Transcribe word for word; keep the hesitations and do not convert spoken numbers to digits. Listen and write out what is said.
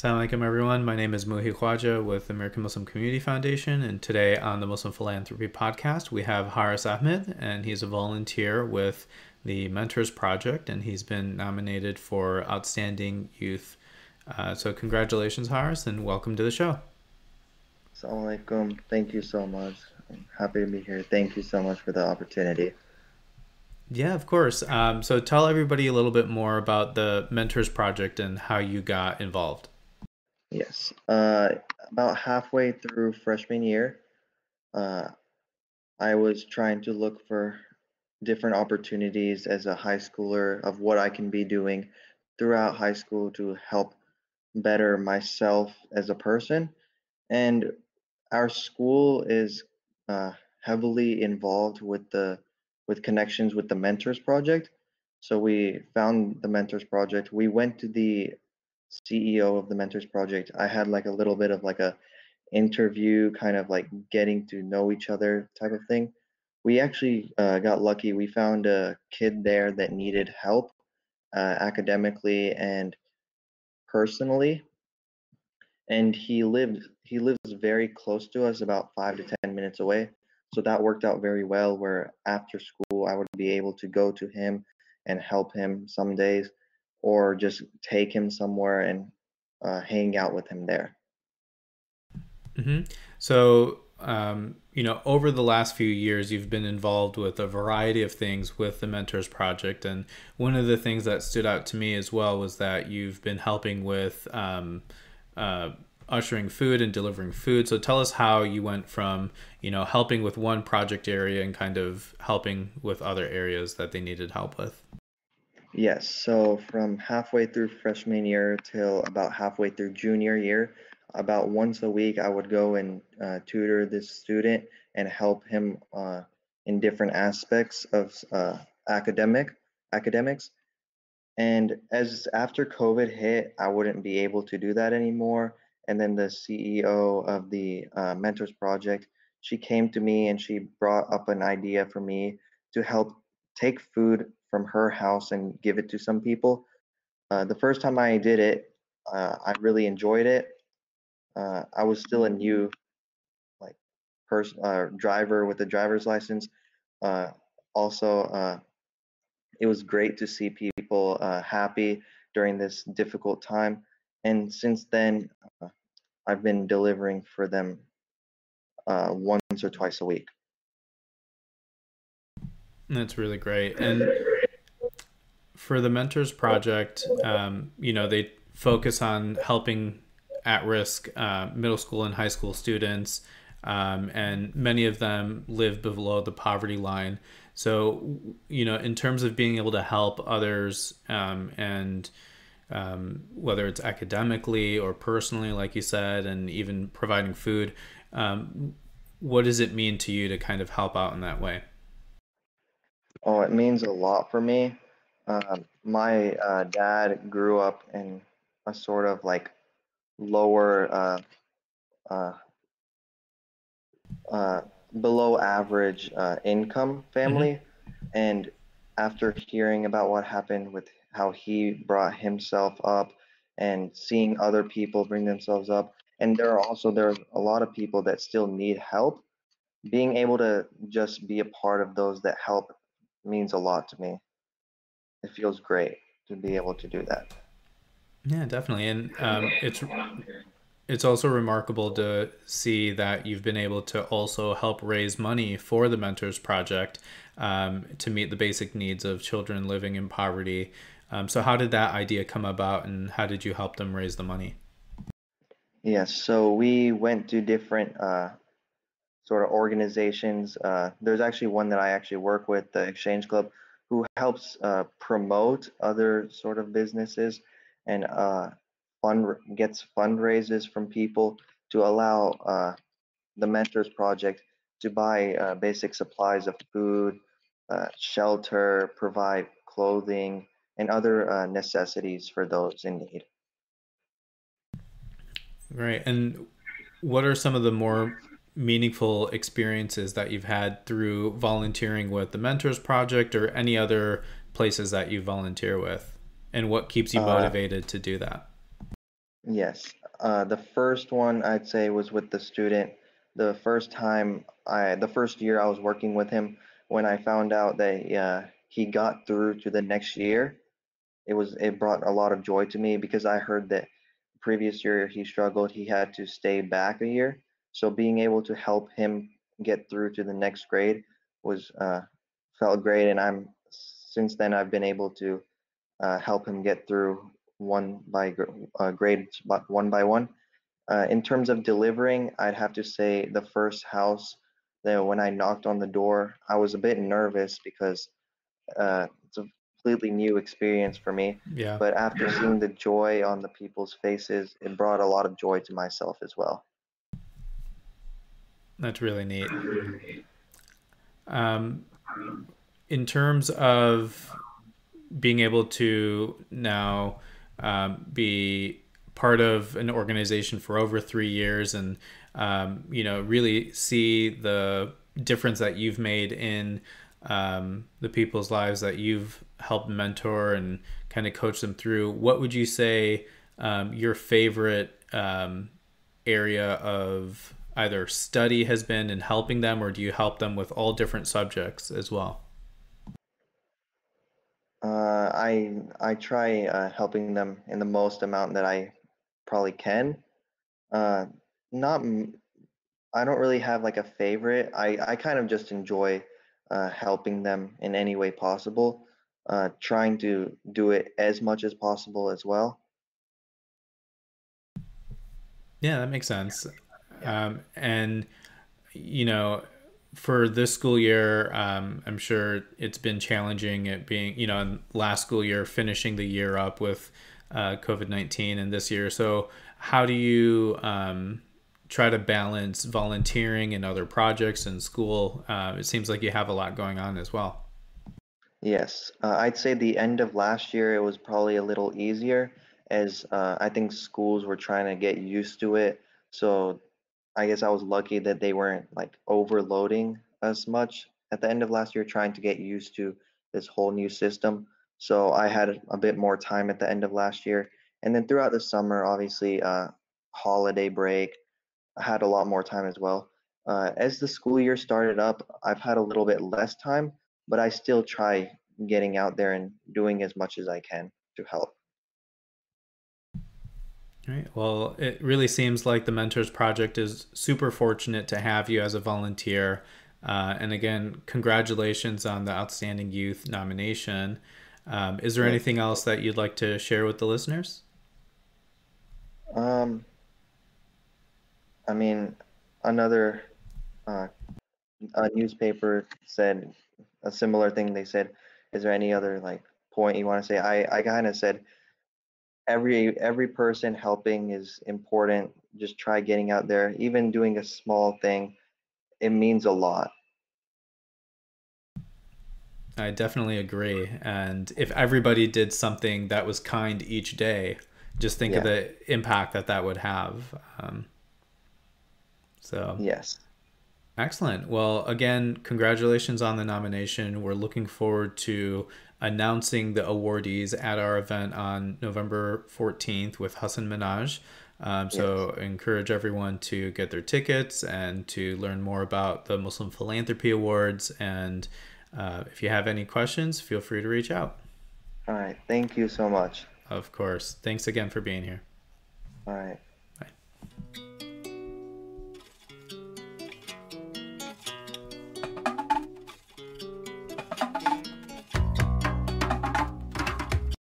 Assalamu alaikum everyone. My name is Muhi Khwaja with American Muslim Community Foundation, and today on the Muslim Philanthropy Podcast we have Haris Ahmed, and he's a volunteer with the Mentors Project, and he's been nominated for Outstanding Youth. Uh, so congratulations, Haris, and welcome to the show. Assalamu alaikum. Thank you so much. I'm happy to be here. Thank you so much for the opportunity. Yeah, of course. Um, so tell everybody a little bit more about the Mentors Project and how you got involved. Yes. Uh, about halfway through freshman year, uh, I was trying to look for different opportunities as a high schooler of what I can be doing throughout high school to help better myself as a person. And our school is uh, heavily involved with the with connections with the Mentors Project. So we found the Mentors Project. We went to the C E O of the Mentors Project. I had like a little bit of like a interview, kind of like getting to know each other type of thing. We actually uh, got lucky. We found a kid there that needed help uh, academically and personally, and he lived he lives very close to us, about five to ten minutes away. So that worked out very well. Where after school, I would be able to go to him and help him some days, or just take him somewhere and uh, hang out with him there. hmm So, um, you know, over the last few years, you've been involved with a variety of things with the Mentors Project. And one of the things that stood out to me as well was that you've been helping with um, uh, ushering food and delivering food. So tell us how you went from, you know, helping with one project area and kind of helping with other areas that they needed help with. Yes, so from halfway through freshman year till about halfway through junior year, about once a week, I would go and uh, tutor this student and help him uh, in different aspects of uh, academic academics. And as after COVID hit, I wouldn't be able to do that anymore. And then the C E O of the uh, Mentors Project, she came to me and she brought up an idea for me to help take food from her house and give it to some people. Uh, the first time I did it, uh, I really enjoyed it. Uh, I was still a new like person, uh, driver with a driver's license. Uh, also, uh, it was great to see people uh, happy during this difficult time. And since then, uh, I've been delivering for them uh, once or twice a week. That's really great. And for the Mentors Project, um, you know, they focus on helping at-risk uh, middle school and high school students, um, and many of them live below the poverty line. So, you know, in terms of being able to help others, um, and um, whether it's academically or personally, like you said, and even providing food, um, what does it mean to you to kind of help out in that way? Oh, it means a lot for me. Um, my uh, dad grew up in a sort of like lower, uh, uh, uh, below average uh, income hmm family. And after hearing about what happened with how he brought himself up and seeing other people bring themselves up, and there are also there's a lot of people that still need help. Being able to just be a part of those that help means a lot to me. It feels great to be able to do that. Yeah, definitely. And um, it's it's also remarkable to see that you've been able to also help raise money for the Mentors Project, um, to meet the basic needs of children living in poverty. Um, so, how did that idea come about, and how did you help them raise the money? Yes, so we went to different uh, sort of organizations. Uh, there's actually one that I actually work with, the Exchange Club, who helps uh, promote other sort of businesses and uh, fund gets fundraisers from people to allow uh, the Mentors Project to buy uh, basic supplies of food, uh, shelter, provide clothing, and other uh, necessities for those in need. Right. And what are some of the more meaningful experiences that you've had through volunteering with the Mentors Project or any other places that you volunteer with? And what keeps you Uh, motivated to do that? Yes. Uh, the first one I'd say was with the student. The first time I, the first year I was working with him, when I found out that uh, he got through to the next year, it was it brought a lot of joy to me because I heard that previous year he struggled, he had to stay back a year. So being able to help him get through to the next grade was uh, felt great, and I'm since then I've been able to uh, help him get through one by gr- uh, grades bu- one by one. Uh, in terms of delivering, I'd have to say the first house that when I knocked on the door, I was a bit nervous because uh, it's a completely new experience for me. Yeah, But after seeing the joy on the people's faces, it brought a lot of joy to myself as well. that's really neat. Um, in terms of being able to now um, be part of an organization for over three years and um, you know really see the difference that you've made in um, the people's lives that you've helped mentor and kind of coach them through, what would you say um, your favorite um, area of either study has been in helping them, or do you help them with all different subjects as well? Uh, I I try uh, helping them in the most amount that I probably can. Uh, not m- I don't really have like a favorite. I I kind of just enjoy uh, helping them in any way possible. Uh, trying to do it as much as possible as well. Yeah, that makes sense. Um, and you know, for this school year, um, I'm sure it's been challenging. It being, you know, in last school year, finishing the year up with uh, COVID nineteen, and this year. So, how do you um, try to balance volunteering and other projects in school? Uh, it seems like you have a lot going on as well. Yes, uh, I'd say the end of last year it was probably a little easier as uh, I think schools were trying to get used to it. So I guess I was lucky that they weren't like overloading as much at the end of last year trying to get used to this whole new system. So I had a bit more time at the end of last year. And then throughout the summer, obviously, uh, holiday break, I had a lot more time as well. Uh, as the school year started up, I've had a little bit less time, but I still try getting out there and doing as much as I can to help. All right. Well, it really seems like the Mentors Project is super fortunate to have you as a volunteer. Uh, and again, congratulations on the Outstanding Youth nomination. Um, is there Thank anything you. else that you'd like to share with the listeners? Um, I mean, another uh, a newspaper said a similar thing. They said, "Is there any other like point you want to say?" I I kind of said every every person helping is important. Just try getting out there, even doing a small thing. It means a lot. I definitely agree. And if everybody did something that was kind each day, just think of Yeah. the impact that that would have. Um, so Yes. excellent. Well, again, congratulations on the nomination. We're looking forward to announcing the awardees at our event on November fourteenth with Hassan Minaj. Um, Yes. so, encourage everyone to get their tickets and to learn more about the Muslim Philanthropy Awards. And uh, if you have any questions, feel free to reach out. All right. Thank you so much. Of course. Thanks again for being here. All right.